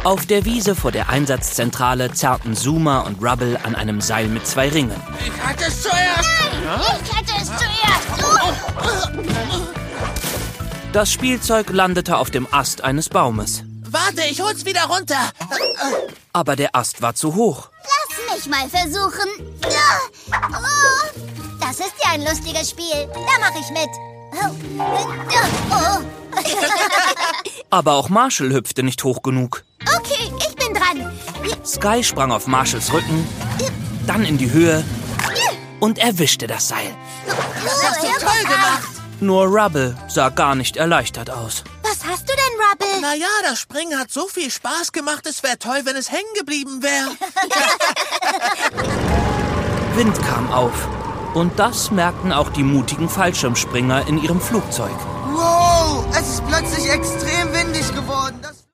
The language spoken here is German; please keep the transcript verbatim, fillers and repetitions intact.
Auf der Wiese vor der Einsatzzentrale zerrten Zuma und Rubble an einem Seil mit zwei Ringen. Ich hatte es zuerst! Nein, ich hatte es zuerst! Das Spielzeug landete auf dem Ast eines Baumes. Warte, ich hol's wieder runter! Aber der Ast war zu hoch. Lass mich mal versuchen. Ja. Oh, das ist ja ein lustiges Spiel. Da mache ich mit. Oh. Oh. Aber auch Marshall hüpfte nicht hoch genug. Okay, ich bin dran. Sky sprang auf Marshalls Rücken, dann in die Höhe und erwischte das Seil. Das hast du toll gemacht! Nur Rubble sah gar nicht erleichtert aus. Was hast du denn, Rubble? Naja, das Springen hat so viel Spaß gemacht, es wäre toll, wenn es hängen geblieben wäre. Wind kam auf. Und das merkten auch die mutigen Fallschirmspringer in ihrem Flugzeug. Wow, es ist plötzlich extrem windig geworden. Das